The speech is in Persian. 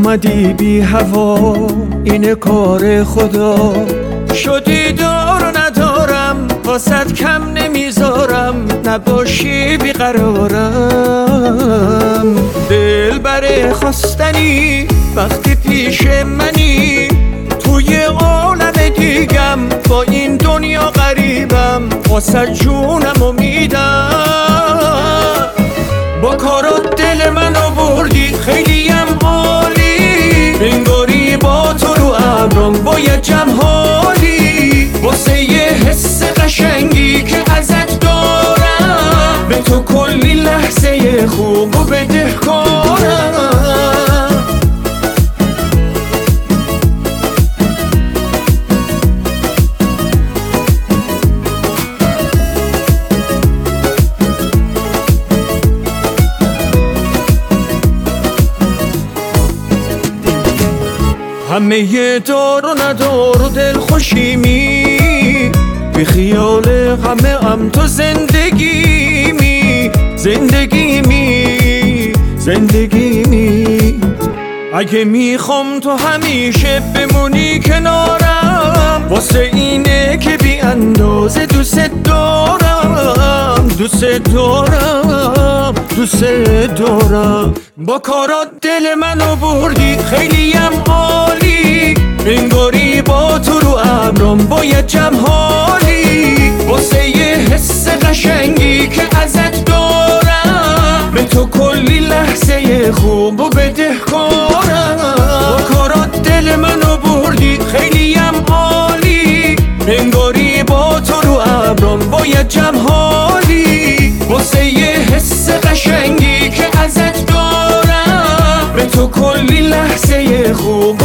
اومدی بی هوا، این کار خدا. شدی دار و ندارم، واسد کم نمیذارم، نباشی بیقرارم. دل بر خواستنی وقتی پیش منی، توی عالم دیگم با این دنیا غریبم، واسد جونم میدم. با کارات دل منو بردی خیلیم عالی، انگاری با تو رو ابرم باید جمهالی. واسه یه حس قشنگی که ازت دارم، به تو کلی لحظه خوب و بدهکارم. همه دار و ندار و دل خوشیمی، بی خیال غمم تو زندگیمی، زندگیمی. اگه میخوام تو همیشه بمونی کنارم، واسه اینه که بی اندازه دوست دارم، دوست دارم. با کارات دل منو بردی خیلیم عالی، انگاری با تو رو ابرم باید جمهالی. واسه یه حس قشنگی که ازت دارم، به تو کلی لحظه خوب و بدهکارم. با کارات دل منو بردی خیلیم عالی، انگاری با تو رو ابرم باید جمهالی. واسه یه حس قشنگی که ازت دارم، به تو کلی لحظه خوب